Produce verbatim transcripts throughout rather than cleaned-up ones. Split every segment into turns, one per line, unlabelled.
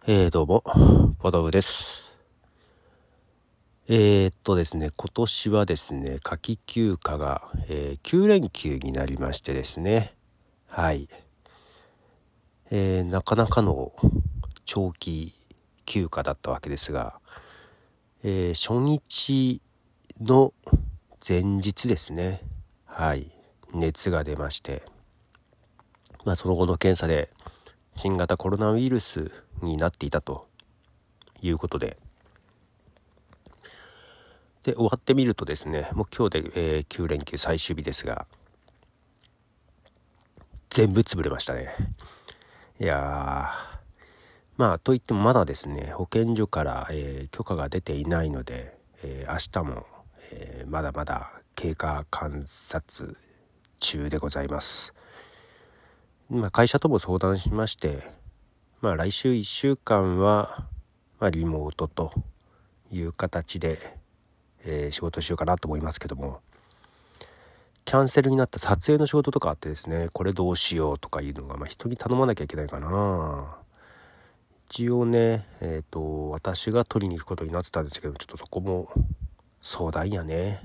えー、どうも、ボドウです。えー、っとですね、今年はですね、夏季休暇が、えー、きゅう連休になりましてですね、はい、えー、なかなかの長期休暇だったわけですが、えー、初日の前日ですね、はい、熱が出まして、まあ、その後の検査で新型コロナウイルスになっていたということで、で終わってみるとですね、もう今日で、えー、きゅう連休最終日ですが、全部潰れましたね。いやー、まあといってもまだですね、保健所から、えー、許可が出ていないので、えー、明日も、えー、まだまだ経過観察中でございます。まあ、会社とも相談しまして、まあ、来週いっしゅうかんは、まあ、リモートという形で、えー、仕事しようかなと思いますけども、キャンセルになった撮影の仕事とかあってですね、これどうしようとかいうのが、まあ、人に頼まなきゃいけないかな。一応ね、えっと私が取りに行くことになってたんですけど、ちょっとそこも相談やね。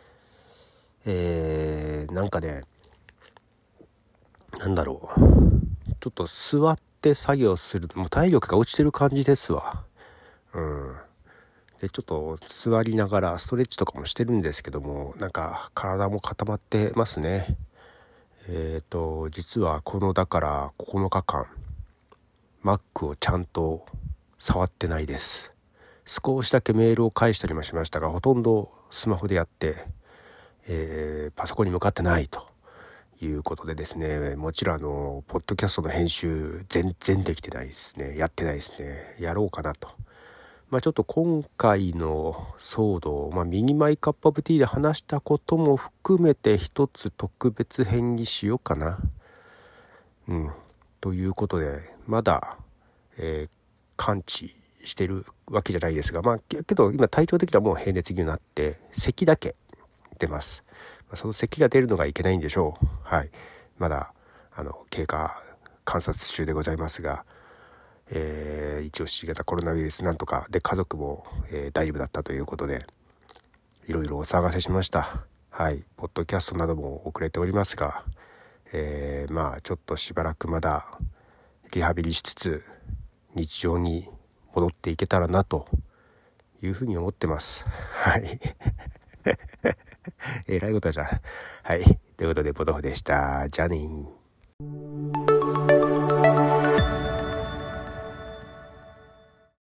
えー、なんかね、なんだろう、ちょっと座って作業するともう体力が落ちてる感じですわ。うんでちょっと座りながらストレッチとかもしてるんですけども、なんか体も固まってますね。えっと実はこのだからここのかかん Mac をちゃんと触ってないです。少しだけメールを返したりもしましたが、ほとんどスマホでやって、えー、パソコンに向かってないということでですね、もちろんあのポッドキャストの編集全然できてないですね。やってないですね。やろうかなと。まあちょっと今回の騒動、まあ、ミニマイカップオブティーで話したことも含めて一つ特別編にしようかな。うん。ということで、まだ、えー、完治してるわけじゃないですが、まあけど今体調的にはもう平熱気になって咳だけ出ます。まあ、その咳が出るのがいけないんでしょう。はい。まだあの経過観察中でございますが、えー、一応新型コロナウイルスなんとかで家族も、えー、大丈夫だったということで、いろいろお騒がせしました。はい。ポッドキャストなども遅れておりますが、えー、まあちょっとしばらくまだリハビリしつつ日常に戻っていけたらなというふうに思ってます。はい。えらいことじゃん。はい。ということで、ポトフでした。じゃあねー。